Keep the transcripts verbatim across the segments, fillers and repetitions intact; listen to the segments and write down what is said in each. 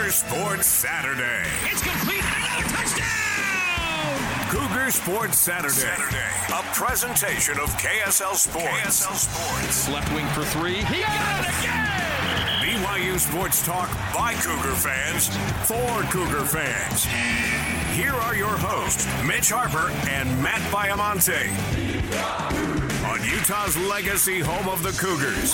Cougar Sports Saturday. It's complete. Another touchdown! Cougar Sports Saturday. Saturday. A presentation of K S L Sports. K S L Sports. Left wing for three. He got it again! B Y U Sports Talk by Cougar fans for Cougar fans. Here are your hosts, Mitch Harper and Matt Baiamonte. On Utah's legacy home of the Cougars.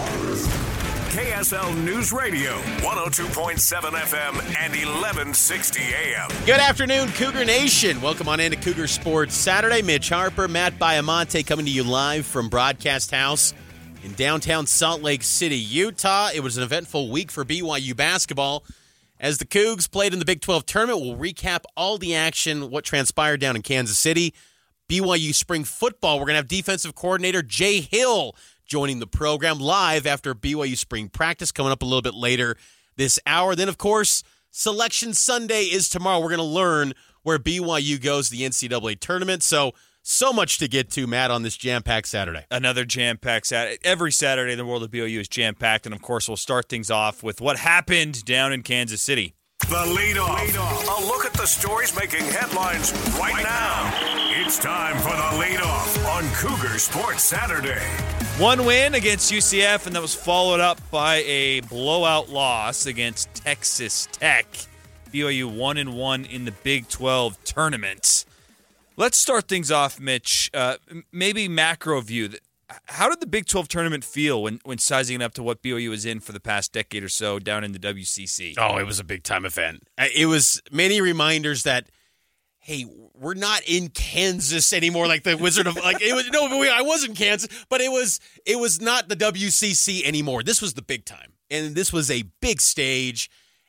K S L News Radio, one oh two point seven F M and eleven sixty A M. Good afternoon, Cougar Nation. Welcome on into Cougar Sports Saturday. Mitch Harper, Matt Baiamonte coming to you live from Broadcast House in downtown Salt Lake City, Utah. It was an eventful week for B Y U basketball. As the Cougs played in the Big twelve tournament, we'll recap all the action, what transpired down in Kansas City. B Y U spring football, we're going to have defensive coordinator Jay Hill joining the program live after B Y U spring practice, coming up a little bit later this hour. Then, of course, Selection Sunday is tomorrow. We're going to learn where B Y U goes to the N C double A tournament. So, so much to get to, Matt, on this jam-packed Saturday. Another jam-packed Saturday. Every Saturday in the world of B Y U is jam-packed, and, of course, we'll start things off with what happened down in Kansas City. The leadoff. leadoff. A look at the stories making headlines right, right now. It's time for the leadoff on Cougar Sports Saturday. One win against U C F, and that was followed up by a blowout loss against Texas Tech. B Y U one and one in the Big twelve tournament. Let's start things off, Mitch. Uh, maybe macro view. How did the Big twelve tournament feel when, when sizing it up to what B Y U was in for the past decade or so down in the W C C? Oh, it was a big-time event. It was many reminders that, hey, we're not in Kansas anymore, like the Wizard of like it was. No, I was in Kansas, but it was it was not the W C C anymore. This was the big time, and this was a big stage.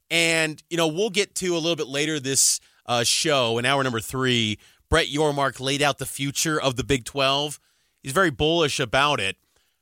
And you know, we'll get to a little bit later this uh, show in hour number three. Brett Yormark laid out the future of the Big twelve. He's very bullish about it,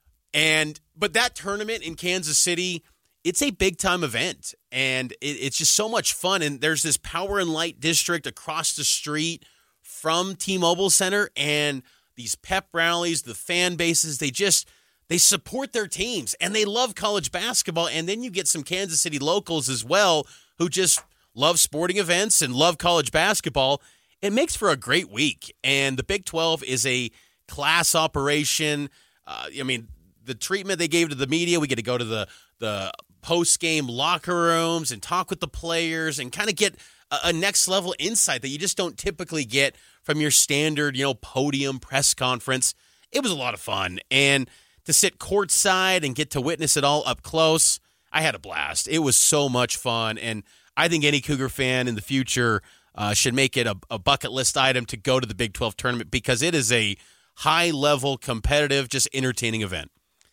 and but that tournament in Kansas City, it's a big time event, and it, it's just so much fun. And there's this Power and Light district across the street from T-Mobile Center, and these pep rallies, the fan bases, they just they support their teams, and they love college basketball. And then you get some Kansas City locals as well who just love sporting events and love college basketball. It makes for a great week, and the Big twelve is a class operation. Uh, I mean, the treatment they gave to the media, we get to go to the the post-game locker rooms and talk with the players and kind of get a, a next-level insight that you just don't typically get from your standard, you know, podium press conference. It was a lot of fun. And to sit courtside and get to witness it all up close, I had a blast. It was so much fun, and I think any Cougar fan in the future uh, should make it a, a bucket list item to go to the Big twelve tournament because it is a high-level, competitive, just entertaining event.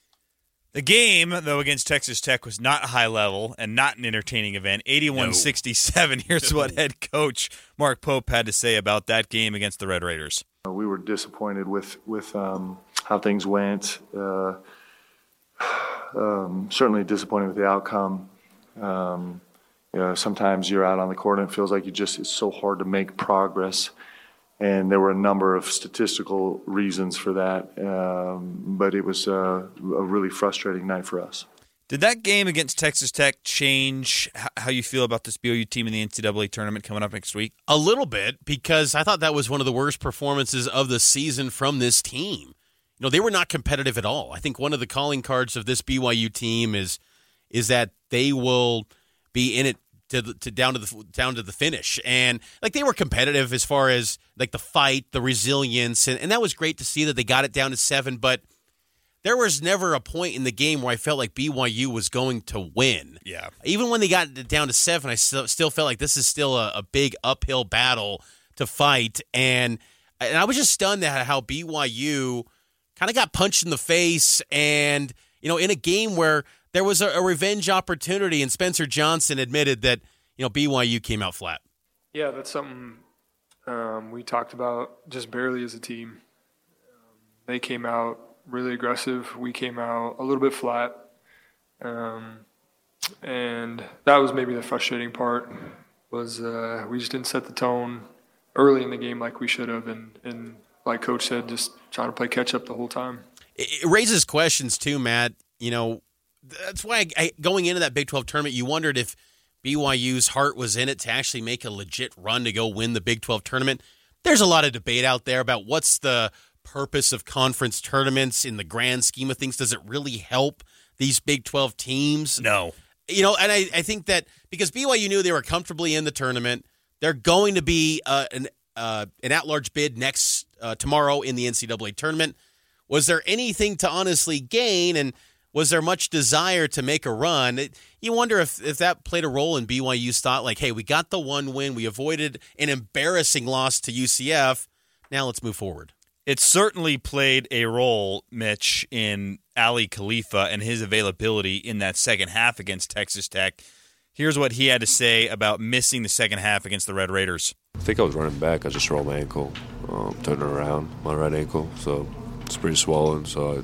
The game, though, against Texas Tech was not high-level and not an entertaining event. eighty-one sixty-seven. No. Here's no. what head coach Mark Pope had to say about that game against the Red Raiders. We were disappointed with, with um, how things went. Uh, um, certainly disappointed with the outcome. Um, you know, sometimes you're out on the court and it feels like you just it's so hard to make progress. And there were a number of statistical reasons for that, um, but it was uh, a really frustrating night for us. Did that game against Texas Tech change how you feel about this B Y U team in the N C double A tournament coming up next week? A little bit, because I thought that was one of the worst performances of the season from this team. You know, they were not competitive at all. I think one of the calling cards of this B Y U team is is that they will be in it to the, to down to the down to the finish, and like they were competitive as far as like the fight, the resilience, and, and that was great to see that they got it down to seven. But there was never a point in the game where I felt like B Y U was going to win. Yeah, even when they got it down to seven, I still still felt like this is still a, a big uphill battle to fight, and and I was just stunned at how B Y U kind of got punched in the face, and you know, in a game where there was a, a revenge opportunity, and Spencer Johnson admitted that, you know, B Y U came out flat. Yeah, that's something um, we talked about just barely as a team. Um, they came out really aggressive. We came out a little bit flat. Um, and that was maybe the frustrating part was uh, we just didn't set the tone early in the game like we should have. And, and like Coach said, just trying to play catch-up the whole time. It, it raises questions too, Matt. You know, that's why I, I, going into that Big twelve tournament, you wondered if B Y U's heart was in it to actually make a legit run to go win the Big twelve tournament. There's a lot of debate out there about what's the purpose of conference tournaments in the grand scheme of things. Does it really help these Big twelve teams? No. You know, and I, I think that because B Y U knew they were comfortably in the tournament, they're going to be uh, an uh, an at-large bid next uh, tomorrow in the N C double A tournament. Was there anything to honestly gain, and was there much desire to make a run? It, you wonder if, if that played a role in B Y U's thought, like, hey, we got the one win. We avoided an embarrassing loss to U C F. Now let's move forward. It certainly played a role, Mitch, in Ali Khalifa and his availability in that second half against Texas Tech. Here's what he had to say about missing the second half against the Red Raiders. I think I was running back. I just rolled my ankle, um, turned it around, my right ankle. So it's pretty swollen. So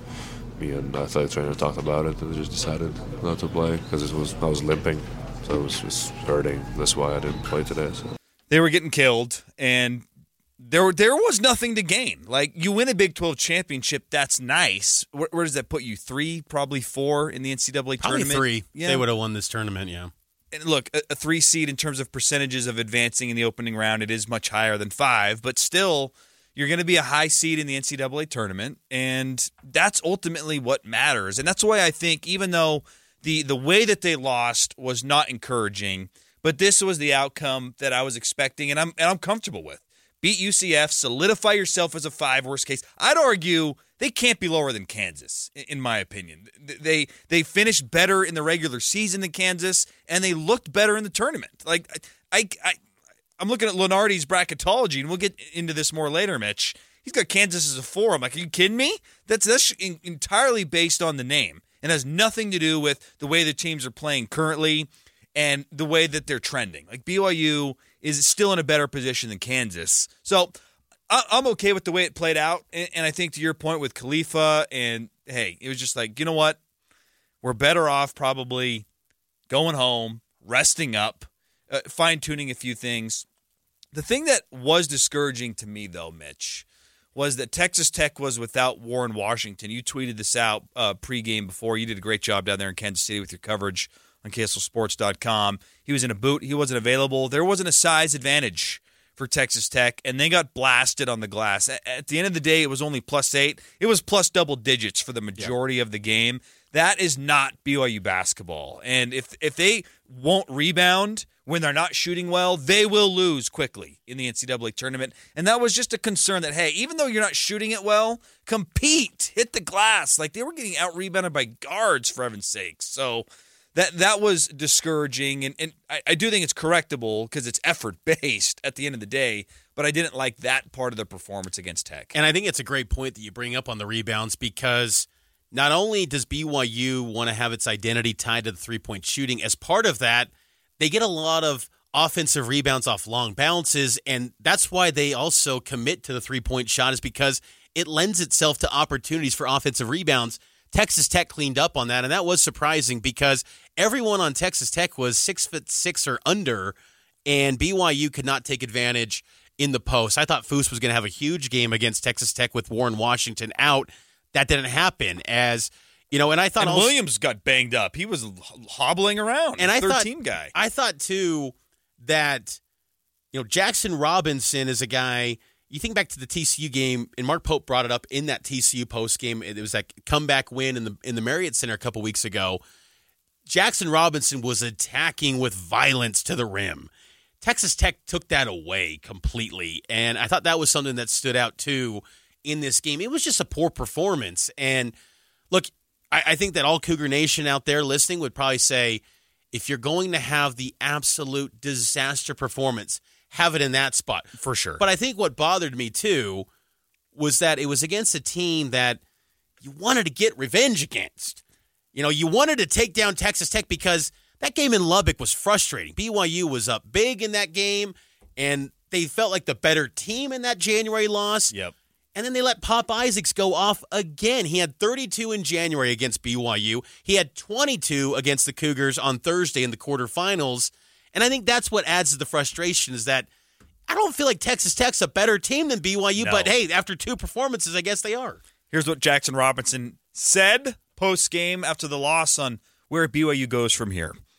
I, me and the athletic trainer talked about it and just decided not to play because it was I was limping. So it was just hurting. That's why I didn't play today. So. They were getting killed, and there there was nothing to gain. Like, you win a Big twelve championship, that's nice. Where, where does that put you? Three, probably four in the N C double A Probably tournament? three. Yeah. They would have won this tournament, yeah. And look, a, a three seed in terms of percentages of advancing in the opening round, it is much higher than five, but still, you're going to be a high seed in the N C double A tournament, and that's ultimately what matters. And that's why I think, even though the the way that they lost was not encouraging, but this was the outcome that I was expecting, and I'm and I'm comfortable with. Beat U C F, solidify yourself as a five, worst case. I'd argue they can't be lower than Kansas, in my opinion. They they finished better in the regular season than Kansas, and they looked better in the tournament. Like, I, I, I'm looking at Lenardi's bracketology, and we'll get into this more later, Mitch. He's got Kansas as a four. I'm like, are you kidding me? That's, that's entirely based on the name, and has nothing to do with the way the teams are playing currently and the way that they're trending. Like, B Y U is still in a better position than Kansas. So I'm okay with the way it played out. And I think, to your point with Khalifa, and hey, it was just like, you know what? We're better off probably going home, resting up, uh, fine-tuning a few things. The thing that was discouraging to me, though, Mitch, was that Texas Tech was without Warren Washington. You tweeted this out uh, pregame before. You did a great job down there in Kansas City with your coverage on K S L Sports dot com. He was in a boot. He wasn't available. There wasn't a size advantage for Texas Tech, and they got blasted on the glass. At the end of the day, it was only plus eight. It was plus double digits for the majority yep. of the game. That is not B Y U basketball. And if if they won't rebound when they're not shooting well, they will lose quickly in the N C double A tournament. And that was just a concern that, hey, even though you're not shooting it well, compete, hit the glass. Like, they were getting out-rebounded by guards, for heaven's sakes. So That that was discouraging, and, and I, I do think it's correctable because it's effort-based at the end of the day, but I didn't like that part of the performance against Tech. And I think it's a great point that you bring up on the rebounds, because not only does B Y U want to have its identity tied to the three-point shooting, as part of that, they get a lot of offensive rebounds off long bounces, and that's why they also commit to the three-point shot, is because it lends itself to opportunities for offensive rebounds. Texas Tech cleaned up on that, and that was surprising because everyone on Texas Tech was six foot six or under, and B Y U could not take advantage in the post. I thought Foose was going to have a huge game against Texas Tech with Warren Washington out. That didn't happen, as you know. And I thought and also, Williams got banged up. He was hobbling around. And I third thought, team guy. I thought too that you know Jackson Robinson is a guy. You think back to the T C U game, and Mark Pope brought it up in that T C U post game. It was that comeback win in the in the Marriott Center a couple weeks ago. Jackson Robinson was attacking with violence to the rim. Texas Tech took that away completely, and I thought that was something that stood out too in this game. It was just a poor performance. And look, I, I think that all Cougar Nation out there listening would probably say, if you're going to have the absolute disaster performance, have it in that spot. For sure. But I think what bothered me, too, was that it was against a team that you wanted to get revenge against. You know, you wanted to take down Texas Tech because that game in Lubbock was frustrating. B Y U was up big in that game, and they felt like the better team in that January loss. Yep. And then they let Pop Isaacs go off again. He had thirty-two in January against B Y U. He had twenty-two against the Cougars on Thursday in the quarterfinals. And I think that's what adds to the frustration, is that I don't feel like Texas Tech's a better team than B Y U, no. but hey, after two performances, I guess they are. Here's what Jackson Robinson said post-game after the loss on where B Y U goes from here.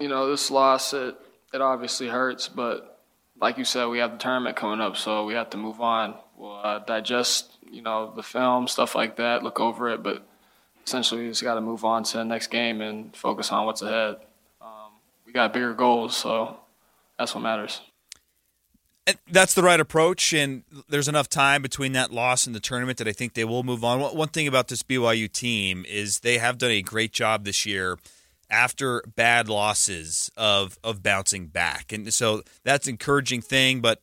you know, this loss, it, it obviously hurts, but like you said, we have the tournament coming up, so we have to move on. We'll uh, digest, you know, the film, stuff like that, look over it, but essentially we just got to move on to the next game and focus on what's ahead. Um, we got bigger goals, so that's what matters. And that's the right approach, and there's enough time between that loss and the tournament that I think they will move on. One thing about this B Y U team is they have done a great job this year after bad losses of of bouncing back. And so that's an encouraging thing. But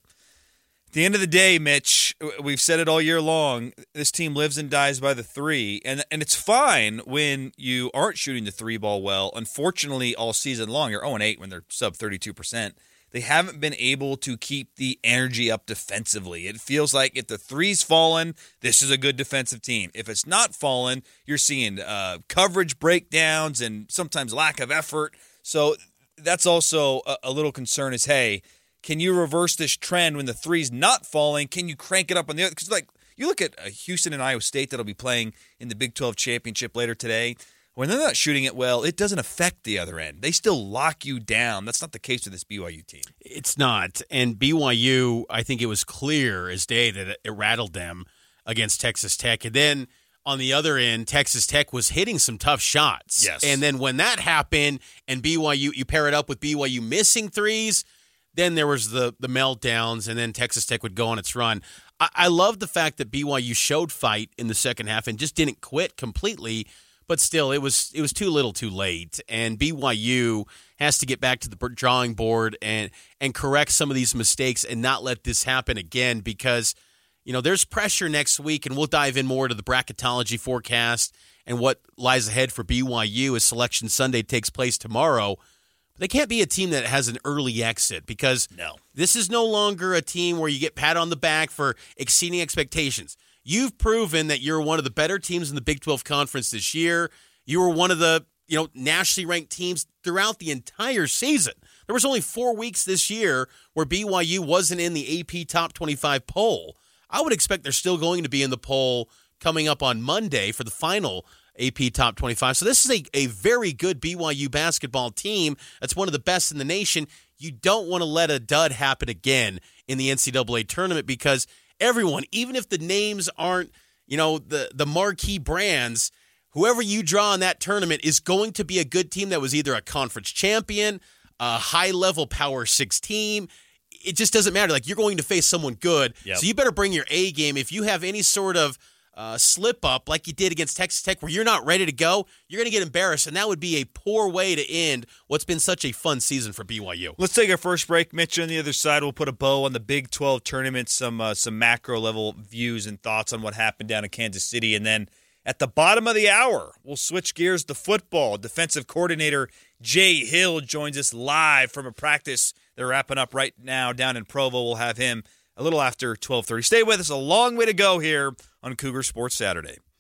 at the end of the day, Mitch, we've said it all year long, this team lives and dies by the three. And, and it's fine when you aren't shooting the three ball well. Unfortunately, all season long, you're oh and eight when they're sub thirty-two percent. They haven't been able to keep the energy up defensively. It feels like if the three's fallen, this is a good defensive team. If it's not fallen, you're seeing uh, coverage breakdowns and sometimes lack of effort. So that's also a, a little concern is, hey, can you reverse this trend when the three's not falling? Can you crank it up on the other? Because like you look at uh, Houston and Iowa State that'll be playing in the Big twelve championship later today. When they're not shooting it well, it doesn't affect the other end. They still lock you down. That's not the case with this B Y U team. It's not. And B Y U, I think it was clear as day that it rattled them against Texas Tech. And then on the other end, Texas Tech was hitting some tough shots. Yes. And then when that happened and B Y U, you pair it up with B Y U missing threes, then there was the, the meltdowns, and then Texas Tech would go on its run. I, I love the fact that B Y U showed fight in the second half and just didn't quit completely. But still, it was it was too little too late, and B Y U has to get back to the drawing board and and correct some of these mistakes and not let this happen again because, you know, there's pressure next week, and we'll dive in more to the bracketology forecast and what lies ahead for B Y U as Selection Sunday takes place tomorrow. But they can't be a team that has an early exit because no. This is no longer a team where you get pat on the back for exceeding expectations. You've proven that you're one of the better teams in the Big twelve Conference this year. You were one of the, you know, nationally ranked teams throughout the entire season. There was only four weeks this year where B Y U wasn't in the A P Top twenty-five poll. I would expect they're still going to be in the poll coming up on Monday for the final A P Top twenty-five. So this is a, a very good B Y U basketball team. That's one of the best in the nation. You don't want to let a dud happen again in the N C double A tournament because everyone, even if the names aren't, you know, the, the marquee brands, whoever you draw in that tournament is going to be a good team that was either a conference champion, a high-level Power Six team. It just doesn't matter. Like, you're going to face someone good, yep. So you better bring your A game. If you have any sort of uh, slip-up like you did against Texas Tech where you're not ready to go, you're going to get embarrassed, and that would be a poor way to end what's been such a fun season for B Y U. Let's take our first break. Mitch, on the other side, we'll put a bow on the Big twelve tournament, some uh, some macro-level views and thoughts on what happened down in Kansas City, and then at the bottom of the hour, we'll switch gears to football. Defensive coordinator Jay Hill joins us live from a practice they're wrapping up right now down in Provo. We'll have him a little after twelve thirty. Stay with us. A long way to go here on Cougar Sports Saturday.